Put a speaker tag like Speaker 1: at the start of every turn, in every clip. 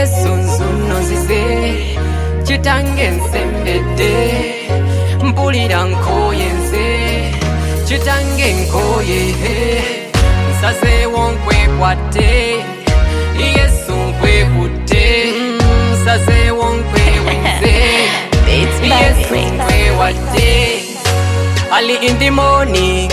Speaker 1: Yesu nzunozize chitange nsembedde mpulira nkoyenze chitange nkoye nsazeewo nkwekwate Yesu nkwekutte nsazeewo nkwewenze Yesu nkwewadde early in the morning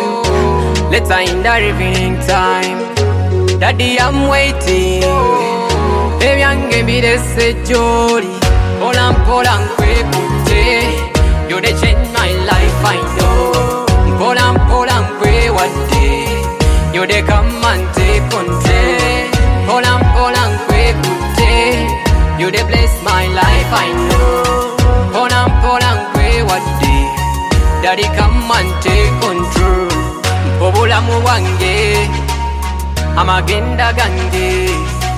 Speaker 1: later in the evening time Daddy I'm waiting ebyange mbirese gy'oli mpola mpola nkwekutte you dey change my life I know mpola mpola nkwewadde you dey come and take control mpola mpola nkwekutte you dey bless my life I know mpola mpola nkwewadde Daddy come and take control obulamu bwange amagenda gange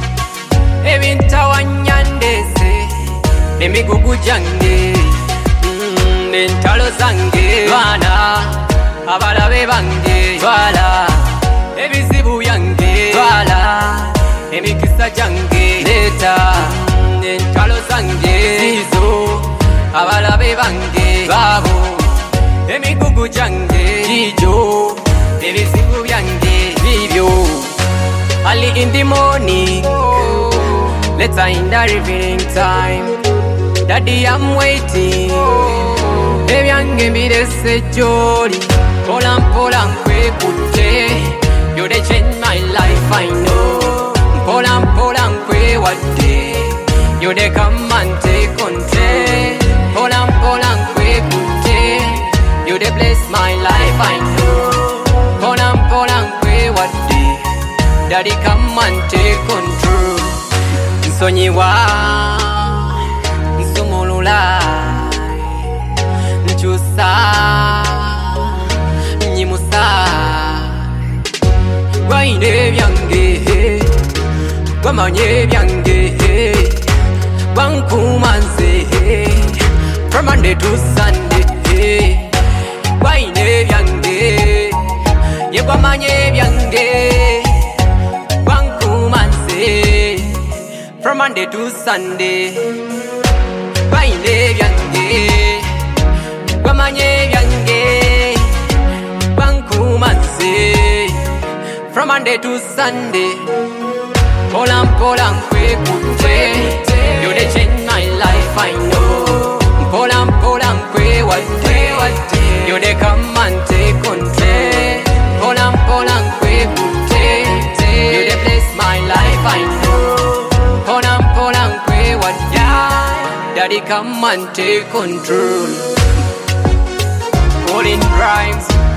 Speaker 1: ebintawanya ndese emigugu gyange n'entalo zange baana abalabe bange twala ebizibu byange twala emikisa gyange leeta n'entalo zange zizo abalabe bange baabo emigugu gyange gijo ebizibu byange bibyo early in the morning later in the evening time Daddy I'm waiting ebyange mbirese gy'oli mpola mpola nkwekutte you dey change my life I know mpola mpola nkwewadde you dey come and take control mpola mpola nkwekutte you dey bless my life I know mpola mpola nkwewadde Daddy come and take control nsonyiwa nsumulula nkyusa nyimusa gwayina ebyange gwamanya ebyange gwankuuma nze from Monday to Sunday gwayina ebyange ye gwamanya ebyange gwankuuma nze from Monday to Sunday gwayina ebyange gwamanya ebyange gwankuuma nze from Monday to Sunday mpola mpola nkwekutte you dey change my life I know mpola mpola nkwewadde you dey come and take control mpola mpola nkwekutte you dey bless my life I know mpola mpola nkwewadde Daddy come and take control Calling rhymes